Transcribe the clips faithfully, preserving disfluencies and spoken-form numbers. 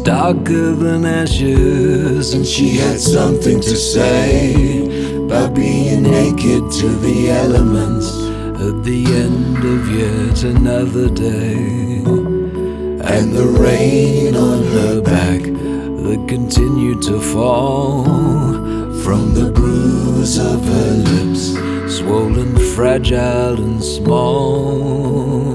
darker than ashes, and she had something to say about being naked to the elements at the end of yet another day. And the rain on her back that continued to fall from the bruise of her lips, swollen, fragile and small.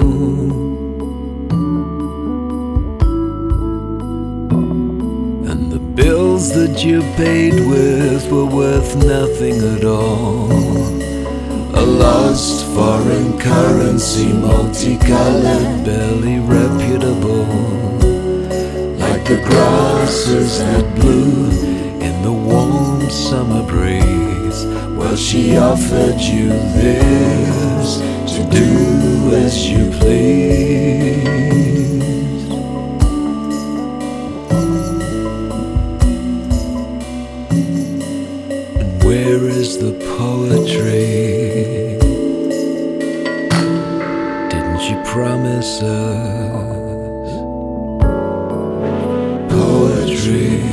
And the bills that you paid with were worth nothing at all. A lost foreign currency, multicolored, barely reputable, like the grasses that blew in the warm summer breeze. Well, she offered you this to do as you please. And where is the poetry? Didn't you promise us poetry?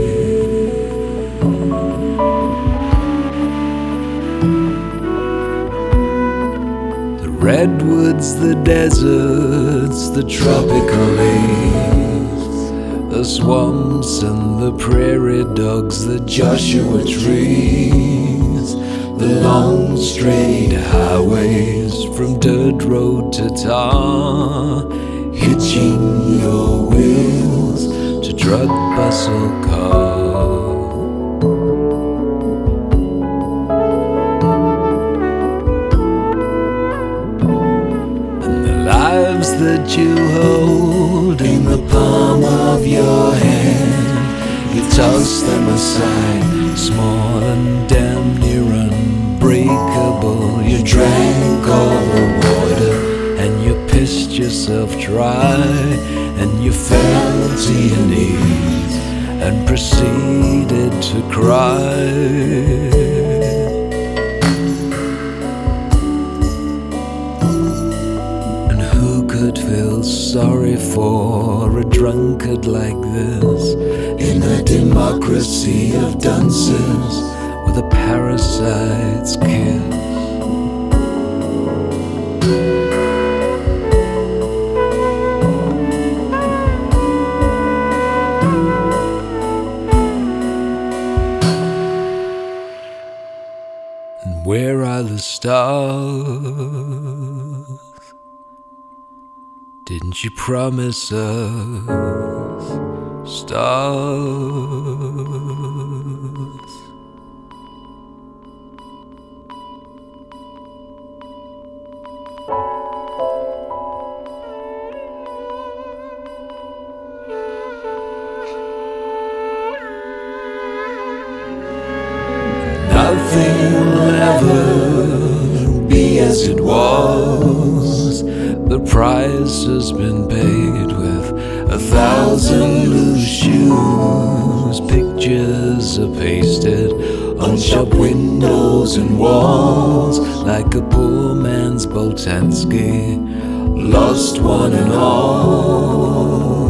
Redwoods, the deserts, the tropical leaves, the swamps and the prairie dogs, the Joshua trees, the long straight highways from dirt road to tar, hitching your wheels to drug bustle car. That you hold in the palm of your hand, you toss them aside, small and damn near unbreakable. You drank all the water and you pissed yourself dry, and you fell to your knees and proceeded to cry. Feel sorry for a drunkard like this in a democracy of dunces with a parasite's kiss. And where are the stars? Didn't you promise us stars? Nothing will ever be as it was. The price has been paid with a thousand loose shoes. Pictures are pasted on shop windows and walls, like a poor man's Boltanski, lost one and all.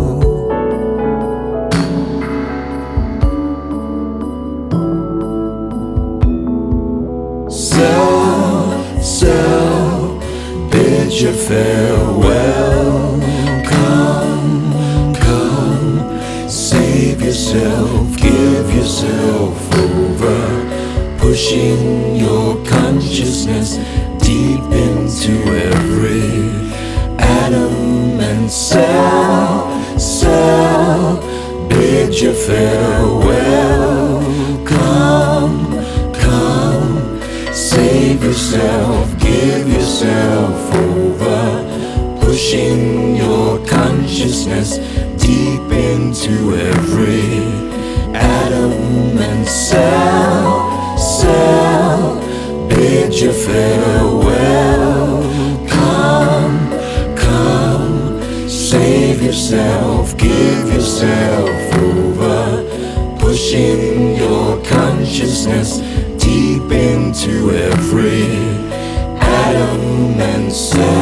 Sell, sell, bid your farewell. Come, come, save yourself, give yourself over, pushing your consciousness deep into every atom. And sell, sell, bid your farewell. Come, come, save yourself, give yourself over, pushing your consciousness deep into every atom. And sell, sell, bid your farewell. Come, come, save yourself, give yourself over, pushing your consciousness deep into every atom. And sell